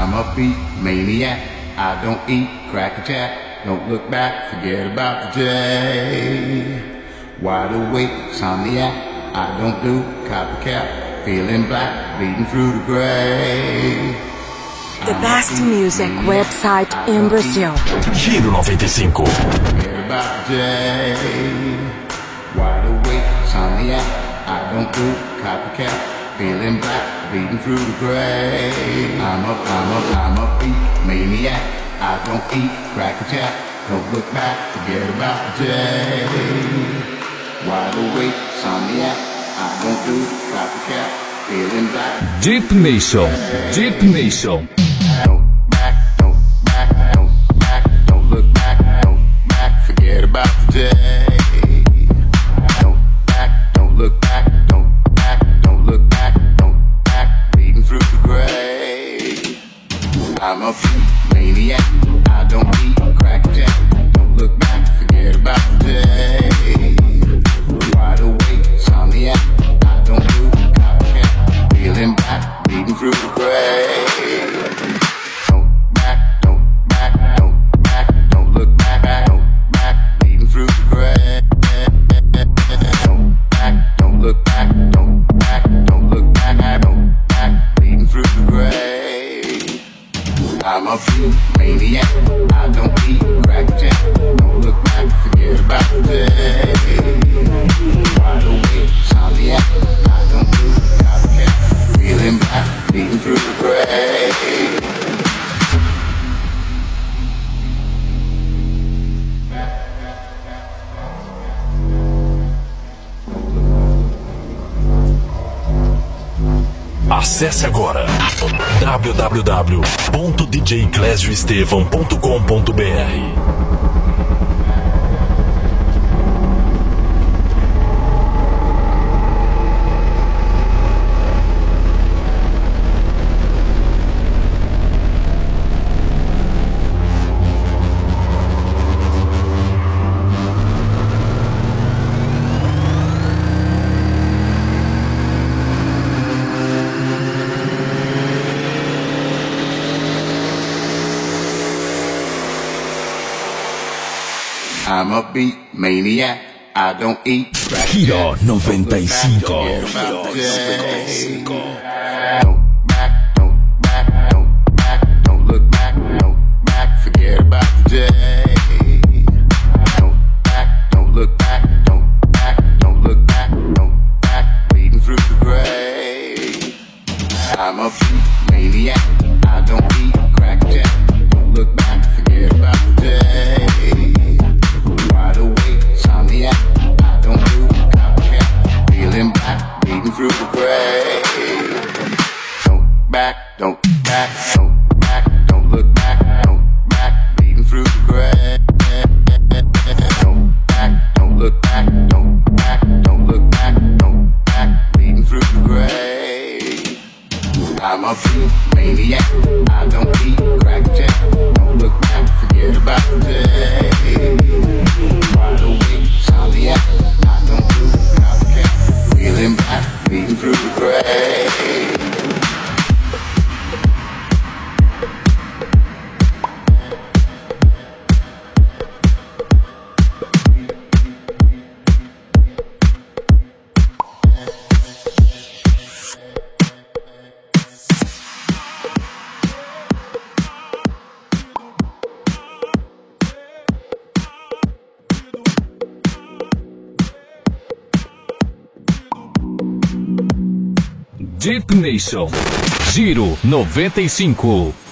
I'm a beat maniac. I don't eat crack a jack. Don't look back, forget about the day. Wide awake, insomniac. I don't do copycat. Feeling black, bleeding through the gray. The best music website in Brazil. Giro 95. Forget about the day. Wide awake, insomniac. I don't do copycat. Feeling black, bleeding through the gray. I'm a beat maniac. I don't eat crack a jack. Don't look back, forget about the day. Wide awake, insomniac. I don't do copycat. Feeling black. Deep Nation. Deep Nation. Don't back, don't back, don't back, don't look back, don't back, forget about the day. Don't back, don't look back, don't back, don't look back, don't back, bleeding through the gray. I'm a beat maniac. I don't eat crack jack. Don't look back, forget about the day. Wide awake, insomniac. I don't do copycat. Feeling back, bleeding through the gray. Don't back, don't back, don't back, don't look back, don't back, bleeding through the gray. Don't back, don't look back, don't back, don't look back, don't back, bleeding through the gray. I'm a beat maniac. I don't eat crack jack. Don't look back, forget about the day. Wide awake, insomniac. I don't do copycat. Feeling back, bleeding through the gray. Acesse agora www.djclesioestevam.com.br. I'm a beat maniac. I don't eat crack. Giro 95. Don't back, don't back, don't back, don't look back, don't back, forget about the day. Don't back, don't look back, don't back, don't look back, don't back, bleeding through the gray. I'm a beat maniac. I don't eat crack jack. Don't look back, forget about the day. Wide awake, insomniac. I don't do copycat. Feeling black, bleeding through the gray. Don't back, don't back, don't back, don't look back, don't back, bleeding through the gray. Don't back, don't look back, don't back, don't look back, don't back, bleeding through the gray. I'm a beat maniac. I don't eat crack jack. Don't look back, forget about the day. Wide awake, insomniac. I don't do copycat. Feeling back, bleeding through the gray. Deep Nation. Giro 95.